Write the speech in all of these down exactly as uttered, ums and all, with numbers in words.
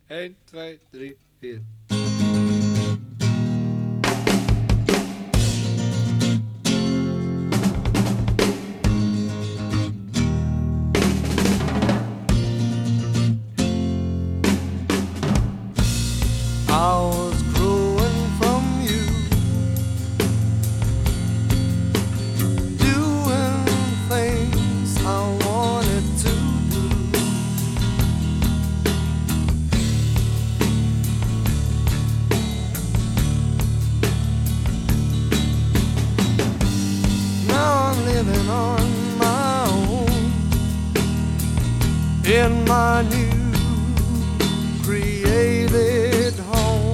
één, twee, drie, vier. I was growing from you, doing things I wanted to do. Now I'm living on my own in my new created home.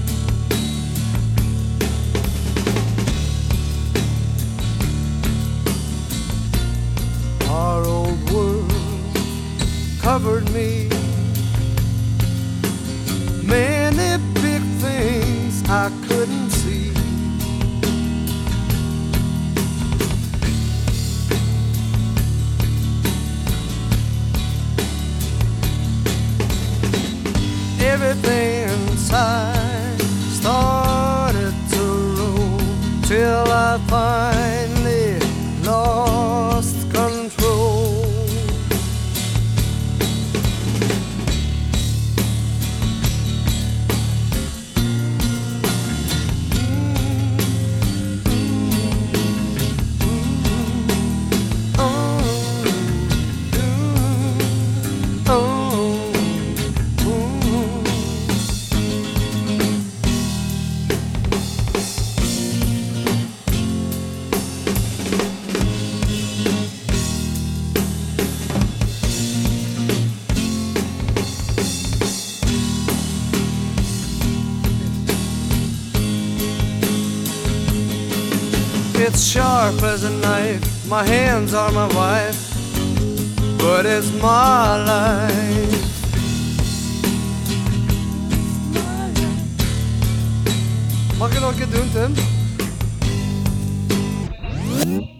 Our old world covered me, many big things I couldn't see. Everything inside started to roll till I finally lost control. It's sharp as a knife, my hands are my wife, but it's my life. Mag ik nog een keer doen, Tim?